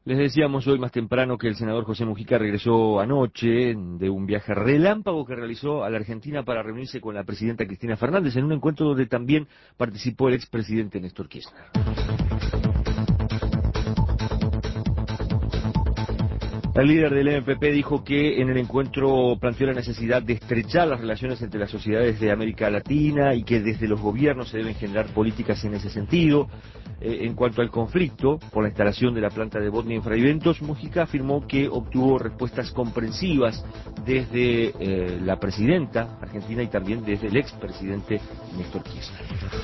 Les decíamos hoy más temprano que el senador José Mujica regresó anoche de un viaje relámpago que realizó a la Argentina para reunirse con la presidenta Cristina Fernández en un encuentro donde también participó el expresidente Néstor Kirchner. El líder del MPP dijo que en el encuentro planteó la necesidad de estrechar las relaciones entre las sociedades de América Latina y que desde los gobiernos se deben generar políticas en ese sentido. En cuanto al conflicto por la instalación de la planta de Botnia en Fray Ventos, Mujica afirmó que obtuvo respuestas comprensivas desde la presidenta argentina y también desde el expresidente Néstor Kirchner.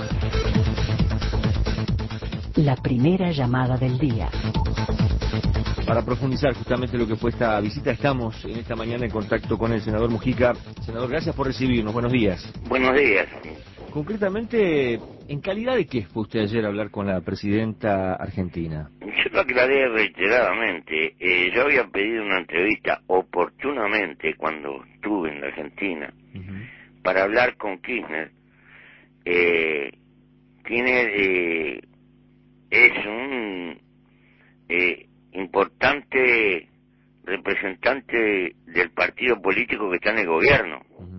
La primera llamada del día. Para profundizar justamente lo que fue esta visita, estamos en esta mañana en contacto con el senador Mujica. Senador, gracias por recibirnos. Buenos días. Buenos días. Concretamente, ¿en calidad de qué fue usted ayer a hablar con la presidenta argentina? Yo lo aclaré reiteradamente. Yo había pedido una entrevista oportunamente cuando estuve en la Argentina para hablar con Kirchner. Kirchner es un importante representante del partido político que está en el gobierno.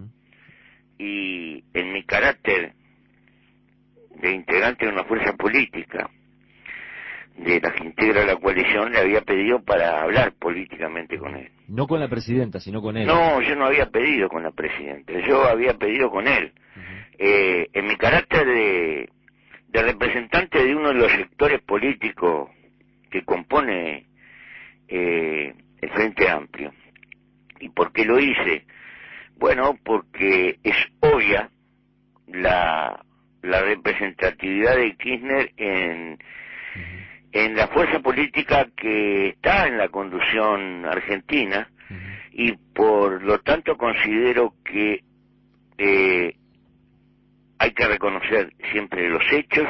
Y en mi carácter de integrante de una fuerza política de las que integra la coalición, le había pedido para hablar políticamente con él. No con la presidenta, sino con él. No, yo no había pedido con la presidenta, yo había pedido con él. En mi carácter de representante de uno de los sectores políticos que compone el Frente Amplio. ¿Y por qué lo hice? Bueno, porque es obvia la representatividad de Kirchner en la fuerza política que está en la conducción argentina, y por lo tanto considero que hay que reconocer siempre los hechos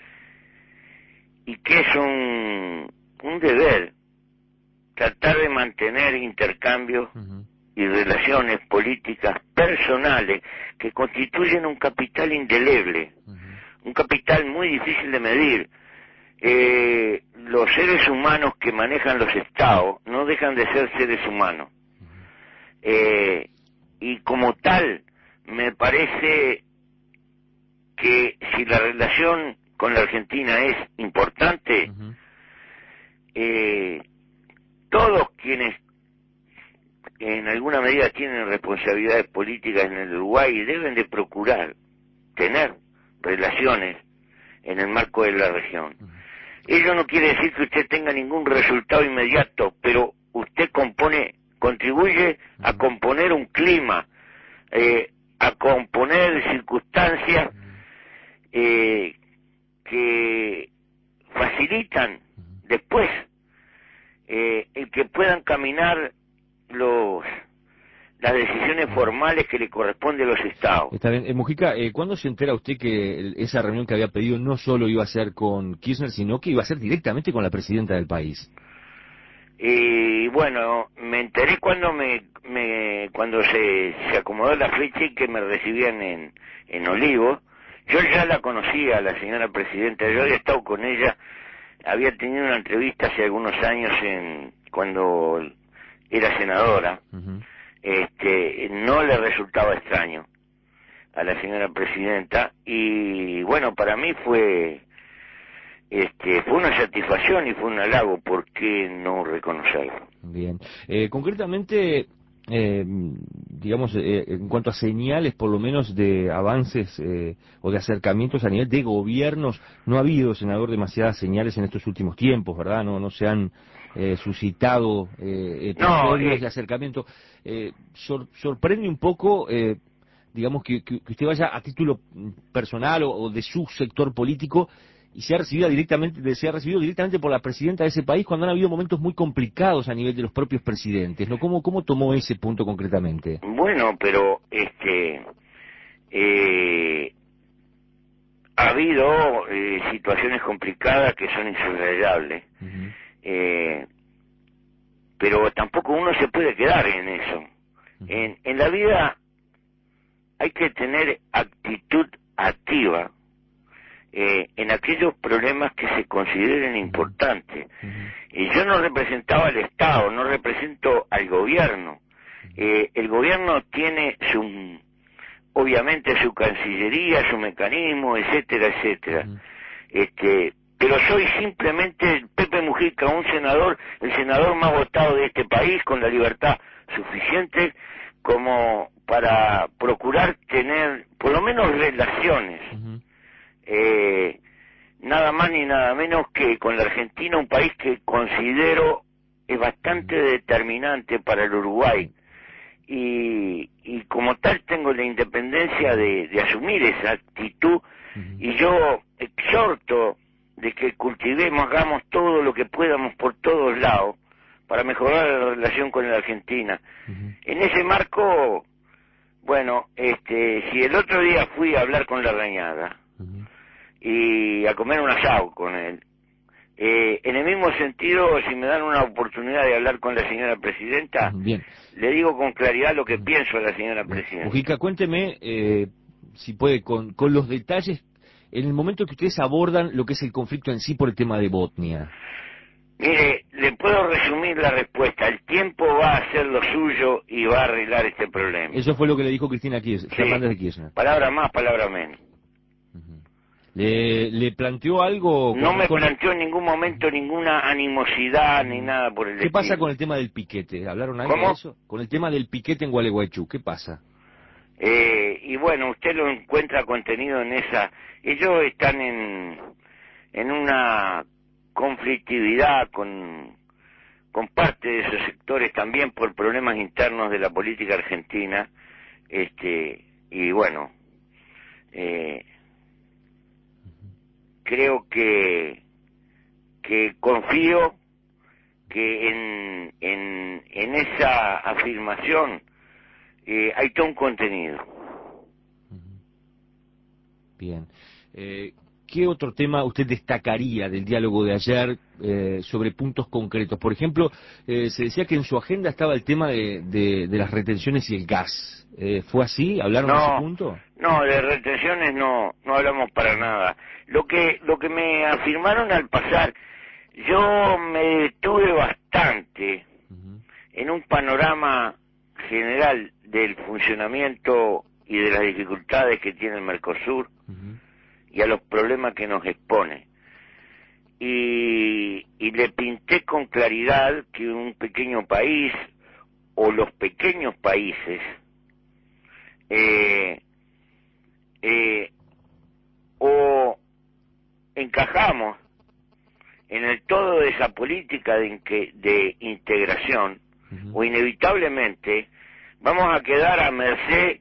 y que es un deber tratar de mantener intercambios y relaciones políticas personales que constituyen un capital indeleble, un capital muy difícil de medir. Los seres humanos que manejan los estados no dejan de ser seres humanos, y como tal me parece que si la relación con la Argentina es importante, todos quienes en alguna medida tienen responsabilidades políticas en el Uruguay deben de procurar tener relaciones en el marco de la región. Ello no quiere decir que usted tenga ningún resultado inmediato, pero usted contribuye a componer un clima, a componer circunstancias que facilitan después el que puedan caminar las decisiones formales que le corresponden a los estados. Está bien. Mujica, ¿cuándo se entera usted que esa reunión que había pedido no solo iba a ser con Kirchner, sino que iba a ser directamente con la presidenta del país? Y bueno, me enteré cuando cuando se acomodó la fecha y que me recibían en Olivos. Yo ya la conocía a la señora presidenta, yo había estado con ella, había tenido una entrevista hace algunos años cuando era senadora. No le resultaba extraño a la señora presidenta, y bueno, para mí fue una satisfacción y fue un halago. ¿Por qué no reconocerlo? Bien. Concretamente, digamos, en cuanto a señales, por lo menos, de avances o de acercamientos a nivel de gobiernos, no ha habido, senador, demasiadas señales en estos últimos tiempos, ¿verdad? No se han suscitado episodios de acercamiento. Sorprende un poco, digamos, que usted vaya a título personal o de su sector político y sea recibido directamente por la presidenta de ese país cuando han habido momentos muy complicados a nivel de los propios presidentes, ¿no? ¿Cómo tomó ese punto concretamente? Bueno, pero ha habido situaciones complicadas que son insoslayables, pero tampoco uno se puede quedar en eso. En la vida hay que tener actitud activa en aquellos problemas que se consideren importantes. Y yo no representaba al Estado, no represento al gobierno. El gobierno tiene obviamente su cancillería, su mecanismo, etcétera, etcétera. Pero soy simplemente Pepe Mujica, un senador, el senador más votado de este país, con la libertad suficiente como para procurar tener por lo menos relaciones, nada más ni nada menos que con la Argentina, un país que considero es bastante determinante para el Uruguay, y como tal tengo la independencia de asumir esa actitud, y yo exhorto de que cultivemos, hagamos todo lo que podamos por todos lados para mejorar la relación con la Argentina. En ese marco, bueno, si el otro día fui a hablar con Larrañaga y a comer un asado con él, en el mismo sentido, si me dan una oportunidad de hablar con la señora presidenta, Bien. le digo con claridad lo que pienso a la señora presidenta. Mujica, cuénteme, si puede, con los detalles, en el momento que ustedes abordan lo que es el conflicto en sí por el tema de Botnia. Mire, le puedo resumir la respuesta. El tiempo va a hacer lo suyo y va a arreglar este problema. Eso fue lo que le dijo Cristina Fernández de Kirchner. Palabra más, palabra menos. ¿Le planteó algo? No me planteó en ningún momento ninguna animosidad ni nada por el estilo. ¿Qué pasa con el tema del piquete? ¿Hablaron algo de eso? Con el tema del piquete en Gualeguaychú, ¿qué pasa? Y bueno, usted lo encuentra contenido en esa... Ellos están en una conflictividad con parte de esos sectores también por problemas internos de la política argentina, y bueno, creo que confío que en esa afirmación hay todo un contenido. Bien. ¿Qué otro tema usted destacaría del diálogo de ayer sobre puntos concretos? Por ejemplo, se decía que en su agenda estaba el tema de las retenciones y el gas. ¿Fue así? ¿Hablaron de ese punto? No, de retenciones no hablamos para nada. Lo que me afirmaron al pasar, yo me detuve bastante en un panorama general del funcionamiento y de las dificultades que tiene el Mercosur y a los problemas que nos expone. Y le pinté con claridad que un pequeño país, o los pequeños países, o encajamos en el todo de esa política de integración, o inevitablemente vamos a quedar a merced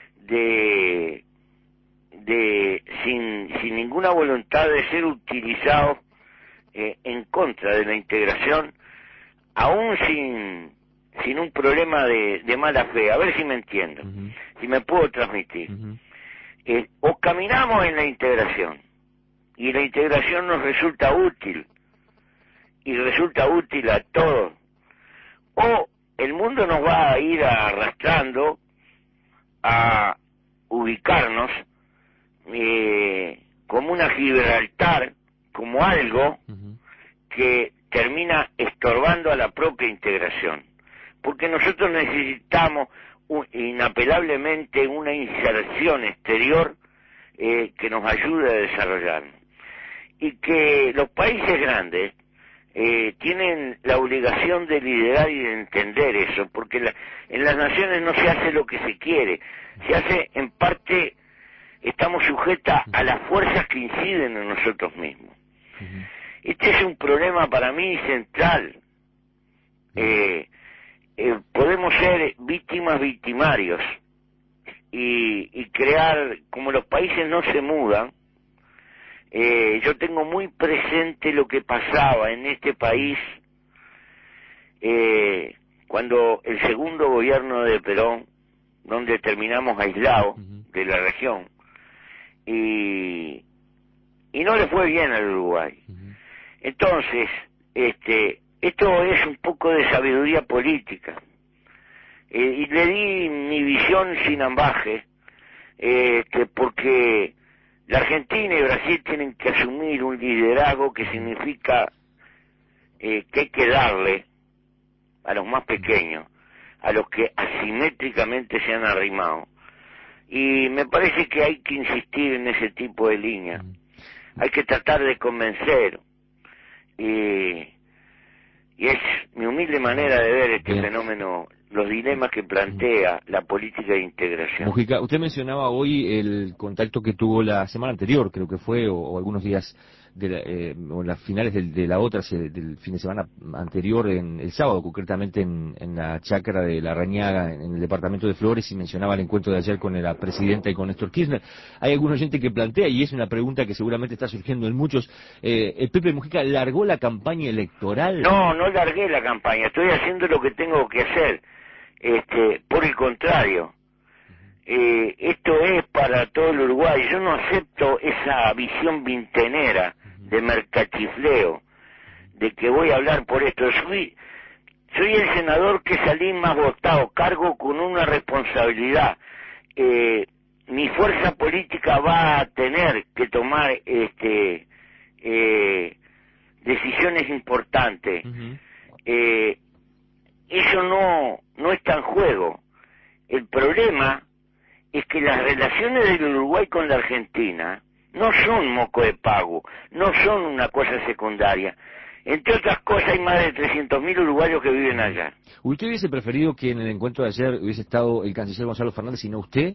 sin ninguna voluntad de ser utilizados en contra de la integración, aún sin un problema de mala fe. A ver si me entiendo, si me puedo transmitir. O caminamos en la integración, y la integración nos resulta útil, y resulta útil a todos, o el mundo nos va a ir arrastrando a ubicarnos como una Gibraltar, como algo que termina estorbando a la propia integración, porque nosotros necesitamos inapelablemente una inserción exterior que nos ayude a desarrollarnos, y que los países grandes tienen la obligación de liderar y de entender eso, porque en las naciones no se hace lo que se quiere, se hace en parte, estamos sujetas a las fuerzas que inciden en nosotros mismos. Este es un problema para mí central. Podemos ser víctimas, victimarios, y crear, como los países no se mudan, yo tengo muy presente lo que pasaba en este país cuando el segundo gobierno de Perón, donde terminamos aislados de la región, y no le fue bien al Uruguay. Entonces, esto es un poco de sabiduría política, y le di mi visión sin ambaje, porque La Argentina y Brasil tienen que asumir un liderazgo que significa que hay que darle a los más pequeños, a los que asimétricamente se han arrimado. Y me parece que hay que insistir en ese tipo de línea. Hay que tratar de convencer. Y es mi humilde manera de ver este fenómeno, los dilemas que plantea la política de integración. Mujica, usted mencionaba hoy el contacto que tuvo la semana anterior, creo que fue, o algunos días, o en las finales de la otra, del fin de semana anterior, el sábado, concretamente en la chacra de La Rañaga, en el departamento de Flores, y mencionaba el encuentro de ayer con la presidenta y con Néstor Kirchner. Hay alguna gente que plantea, y es una pregunta que seguramente está surgiendo en muchos, ¿el Pepe Mujica largó la campaña electoral? No, no largué la campaña, estoy haciendo lo que tengo que hacer. Por el contrario, esto es para todo el Uruguay. Yo no acepto esa visión vintenera de mercachifleo, de que voy a hablar por esto. Soy el senador que salí más votado, cargo con una responsabilidad. Mi fuerza política va a tener que tomar decisiones importantes. Eso no está en juego. El problema es que las relaciones del Uruguay con la Argentina no son moco de pago, no son una cosa secundaria. Entre otras cosas, hay más de 300.000 uruguayos que viven allá. ¿Usted hubiese preferido que en el encuentro de ayer hubiese estado el canciller Gonzalo Fernández y no usted?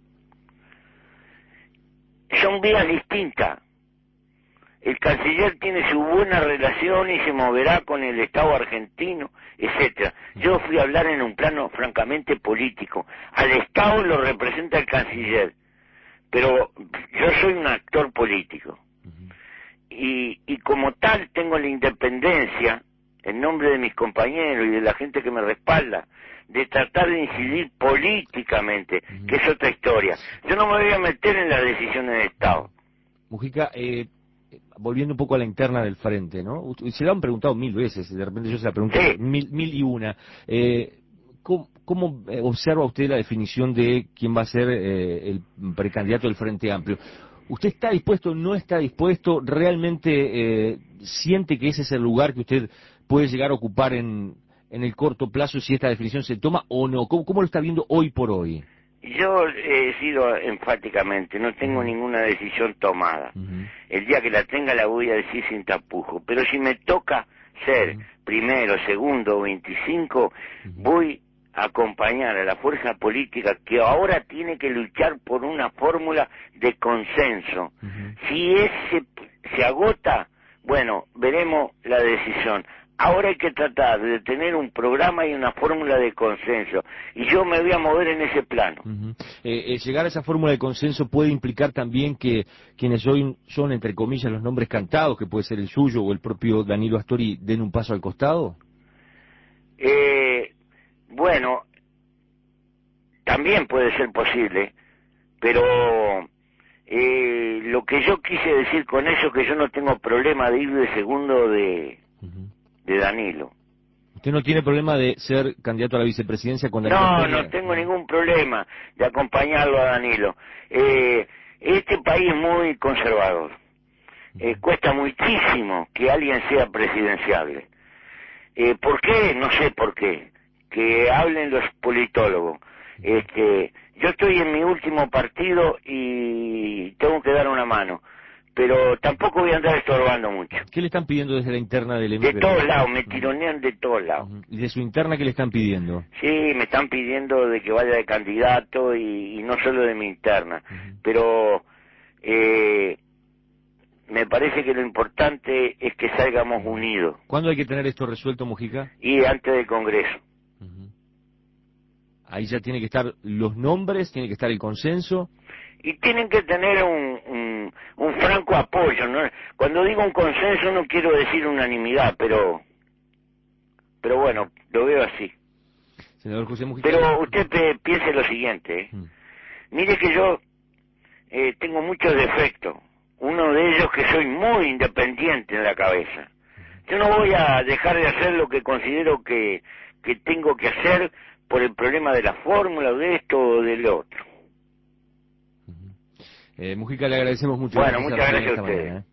Son vías distintas. El canciller tiene su buena relación y se moverá con el Estado argentino, etcétera. Yo fui a hablar en un plano francamente político. Al Estado lo representa el canciller, pero yo soy un actor político. Y como tal tengo la independencia, en nombre de mis compañeros y de la gente que me respalda, de tratar de incidir políticamente, que es otra historia. Yo no me voy a meter en las decisiones de Estado. Mujica, volviendo un poco a la interna del frente, ¿no? Se lo han preguntado 1000 veces, de repente yo se la pregunto Sí. mil y una. ¿Cómo observa usted la definición de quién va a ser el precandidato del Frente Amplio? ¿Usted está dispuesto, no está dispuesto? ¿Realmente siente que ese es el lugar que usted puede llegar a ocupar en el corto plazo si esta definición se toma o no? ¿Cómo lo está viendo hoy por hoy? Yo he sido enfáticamente, no tengo ninguna decisión tomada. El día que la tenga la voy a decir sin tapujo. Pero si me toca ser primero, segundo o 25, voy a acompañar a la fuerza política que ahora tiene que luchar por una fórmula de consenso. Si ese se agota, bueno, veremos la decisión. Ahora hay que tratar de tener un programa y una fórmula de consenso, y yo me voy a mover en ese plano. Llegar a esa fórmula de consenso puede implicar también que quienes hoy son, entre comillas, los nombres cantados, que puede ser el suyo o el propio Danilo Astori, den un paso al costado. Bueno, también puede ser posible, pero lo que yo quise decir con eso es que yo no tengo problema de ir de segundo de Danilo. ¿Usted no tiene problema de ser candidato a la vicepresidencia con Danilo? No tengo ningún problema de acompañarlo a Danilo. Este país es muy conservador. Cuesta muchísimo que alguien sea presidenciable. ¿Por qué? No sé por qué. Que hablen los politólogos. Yo estoy en mi último partido y tengo que dar una mano. Pero tampoco voy a andar estorbando mucho. ¿Qué le están pidiendo desde la interna del MP? De todos lados, me tironean de todos lados. ¿Y de su interna qué le están pidiendo? Sí, me están pidiendo de que vaya de candidato y no solo de mi interna. Pero me parece que lo importante es que salgamos unidos. ¿Cuándo hay que tener esto resuelto, Mujica? Y antes del Congreso. Ahí ya tiene que estar los nombres, tiene que estar el consenso. Y tienen que tener un franco apoyo, ¿no? Cuando digo un consenso no quiero decir unanimidad, pero bueno, lo veo así. Senador José Mujica. Pero usted piense lo siguiente, Mire que yo tengo muchos defectos. Uno de ellos que soy muy independiente en la cabeza. Yo no voy a dejar de hacer lo que considero que tengo que hacer por el problema de la fórmula, o de esto o del otro. Mujica, le agradecemos mucho. Bueno, muchas gracias a esta ustedes. mañana,